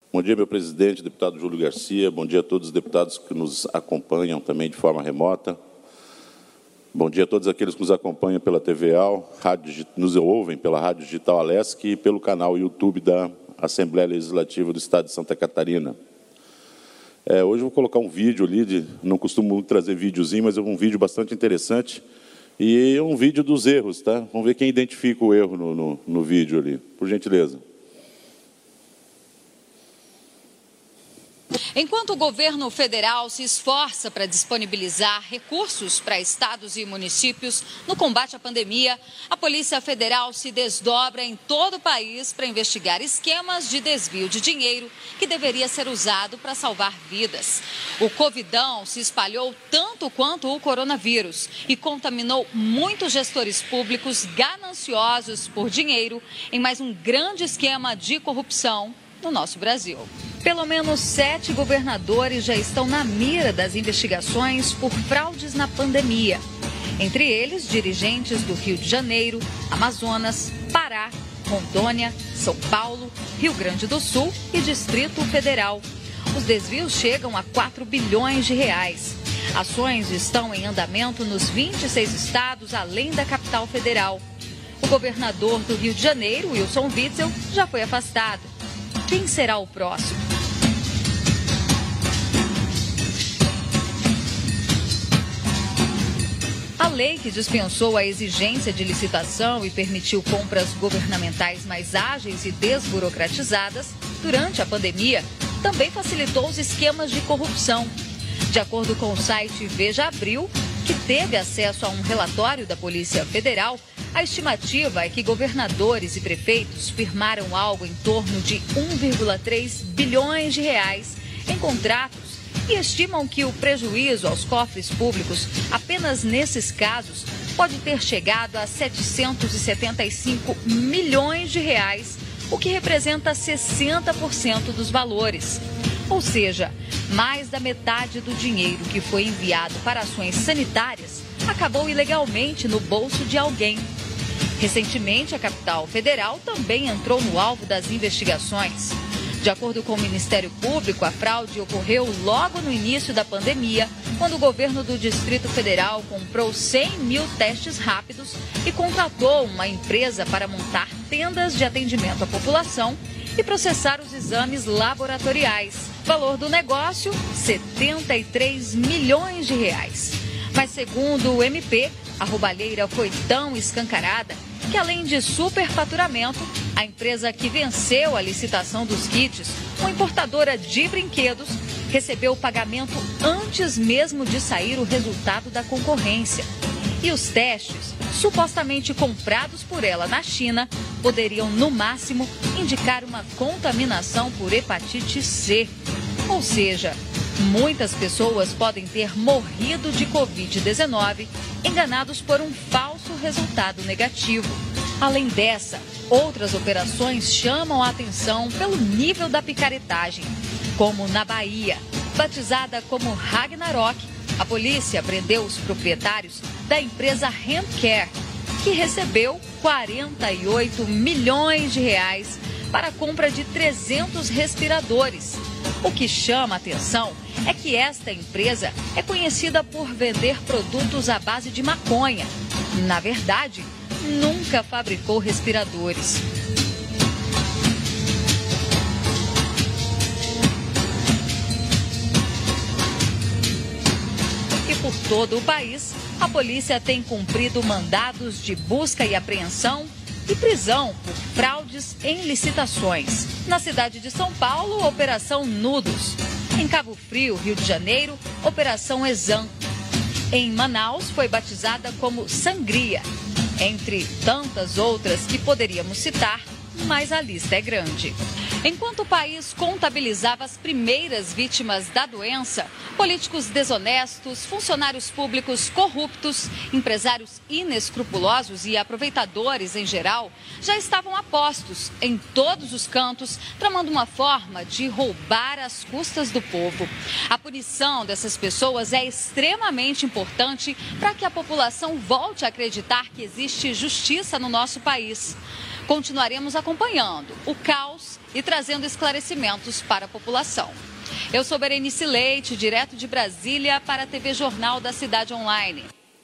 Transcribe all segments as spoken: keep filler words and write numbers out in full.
Bom dia, meu presidente, deputado Júlio Garcia. Bom dia a todos os deputados que nos acompanham também de forma remota. Bom dia a todos aqueles que nos acompanham pela T V A L, rádio, nos ouvem pela Rádio Digital Alesc e pelo canal YouTube da Assembleia Legislativa do Estado de Santa Catarina. É, hoje eu vou colocar um vídeo ali, de, não costumo trazer videozinho, mas é um vídeo bastante interessante e um vídeo dos erros, tá? Vamos ver quem identifica o erro no, no, no vídeo ali, por gentileza. Enquanto o governo federal se esforça para disponibilizar recursos para estados e municípios no combate à pandemia, a Polícia Federal se desdobra em todo o país para investigar esquemas de desvio de dinheiro que deveria ser usado para salvar vidas. O Covidão se espalhou tanto quanto o coronavírus e contaminou muitos gestores públicos gananciosos por dinheiro em mais um grande esquema de corrupção no nosso Brasil. Pelo menos sete governadores já estão na mira das investigações por fraudes na pandemia. Entre eles, dirigentes do Rio de Janeiro, Amazonas, Pará, Rondônia, São Paulo, Rio Grande do Sul e Distrito Federal. Os desvios chegam a quatro bilhões de reais. Ações estão em andamento nos vinte e seis estados, além da capital federal. O governador do Rio de Janeiro, Wilson Witzel, já foi afastado. Quem será o próximo? A lei que dispensou a exigência de licitação e permitiu compras governamentais mais ágeis e desburocratizadas durante a pandemia também facilitou os esquemas de corrupção. De acordo com o site Veja Abril, que teve acesso a um relatório da Polícia Federal, a estimativa é que governadores e prefeitos firmaram algo em torno de um vírgula três bilhões de reais em contratos e estimam que o prejuízo aos cofres públicos, apenas nesses casos, pode ter chegado a setecentos e setenta e cinco milhões de reais, o que representa sessenta por cento dos valores. Ou seja, mais da metade do dinheiro que foi enviado para ações sanitárias acabou ilegalmente no bolso de alguém. Recentemente, a capital federal também entrou no alvo das investigações. De acordo com o Ministério Público, a fraude ocorreu logo no início da pandemia, quando o governo do Distrito Federal comprou cem mil testes rápidos e contratou uma empresa para montar tendas de atendimento à população e processar os exames laboratoriais. Valor do negócio, setenta e três milhões de reais. Mas segundo o M P, a roubalheira foi tão escancarada que, além de superfaturamento, a empresa que venceu a licitação dos kits, uma importadora de brinquedos, recebeu o pagamento antes mesmo de sair o resultado da concorrência. E os testes, supostamente comprados por ela na China, poderiam, no máximo, indicar uma contaminação por hepatite C. Ou seja, muitas pessoas podem ter morrido de covid dezenove enganados por um falso resultado negativo. Além dessa, outras operações chamam a atenção pelo nível da picaretagem, como na Bahia. Batizada como Ragnarok, a polícia prendeu os proprietários da empresa Handcare, que recebeu quarenta e oito milhões de reais para a compra de trezentos respiradores. O que chama a atenção é que esta empresa é conhecida por vender produtos à base de maconha. Na verdade, nunca fabricou respiradores. E por todo o país, a polícia tem cumprido mandados de busca e apreensão e prisão por fraudes em licitações. Na cidade de São Paulo, Operação Nudos. Em Cabo Frio, Rio de Janeiro, Operação Exam. Em Manaus, foi batizada como Sangria. Entre tantas outras que poderíamos citar, mas a lista é grande. Enquanto o país contabilizava as primeiras vítimas da doença, políticos desonestos, funcionários públicos corruptos, empresários inescrupulosos e aproveitadores em geral já estavam a postos em todos os cantos, tramando uma forma de roubar às custas do povo. A punição dessas pessoas é extremamente importante para que a população volte a acreditar que existe justiça no nosso país. Continuaremos acompanhando o caos e trazendo esclarecimentos para a população. Eu sou Berenice Leite, direto de Brasília para a T V Jornal da Cidade Online.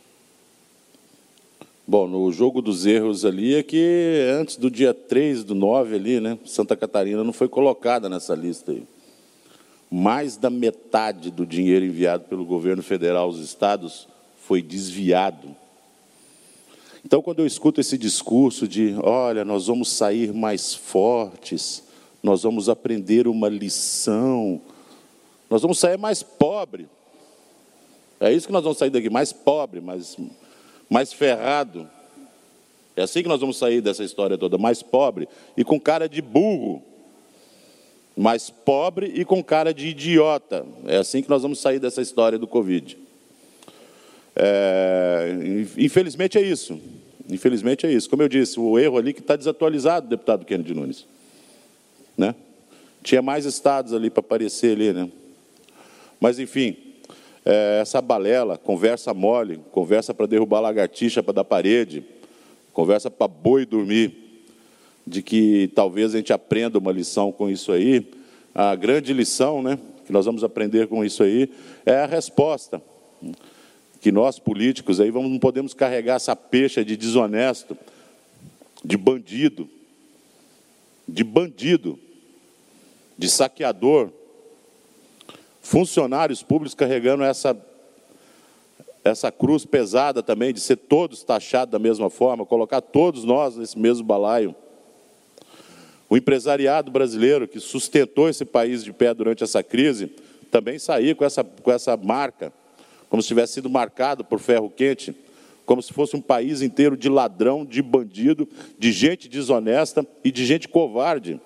Bom, no jogo dos erros ali é que antes do dia três do nove ali, né, Santa Catarina não foi colocada nessa lista aí. Mais da metade do dinheiro enviado pelo governo federal aos estados foi desviado. Então, quando eu escuto esse discurso de, olha, nós vamos sair mais fortes, nós vamos aprender uma lição, nós vamos sair mais pobre. É isso que nós vamos sair daqui, mais pobre, mais, mais ferrado. É assim que nós vamos sair dessa história toda, mais pobre e com cara de burro. Mais pobre e com cara de idiota. É assim que nós vamos sair dessa história do Covid. É, infelizmente é isso. Infelizmente é isso. Como eu disse, o erro ali que está desatualizado, deputado Kennedy Nunes. Né? Tinha mais estados ali para aparecer ali, né? Mas, enfim, é, essa balela, conversa mole, conversa para derrubar lagartixa para dar parede, conversa para boi dormir, de que talvez a gente aprenda uma lição com isso aí. A grande lição, né, que nós vamos aprender com isso aí é a resposta. Que nós, políticos, aí vamos, não podemos carregar essa pecha de desonesto, de bandido, de bandido, de saqueador, funcionários públicos carregando essa, essa cruz pesada também, de ser todos taxados da mesma forma, colocar todos nós nesse mesmo balaio. O empresariado brasileiro, que sustentou esse país de pé durante essa crise, também sair com essa, com essa marca, como se tivesse sido marcado por ferro quente, como se fosse um país inteiro de ladrão, de bandido, de gente desonesta e de gente covarde.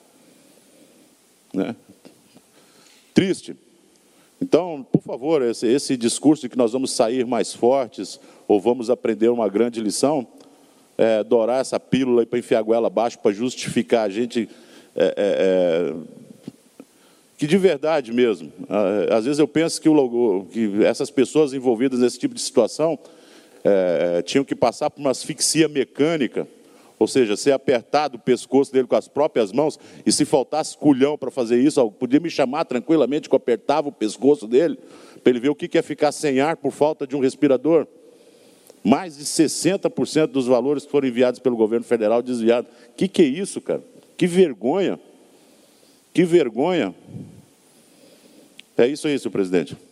Né? Triste. Então, por favor, esse, esse discurso de que nós vamos sair mais fortes ou vamos aprender uma grande lição, é, dourar essa pílula para enfiar a goela abaixo, para justificar a gente... É, é, é, que de verdade mesmo, às vezes eu penso que, o, que essas pessoas envolvidas nesse tipo de situação é, tinham que passar por uma asfixia mecânica, ou seja, ser apertado o pescoço dele com as próprias mãos, e se faltasse culhão para fazer isso, podia me chamar tranquilamente que eu apertava o pescoço dele, para ele ver o que é ficar sem ar por falta de um respirador. Mais de sessenta por cento dos valores que foram enviados pelo governo federal desviados. O que, que é isso, cara? Que vergonha! Que vergonha! É isso aí, senhor presidente.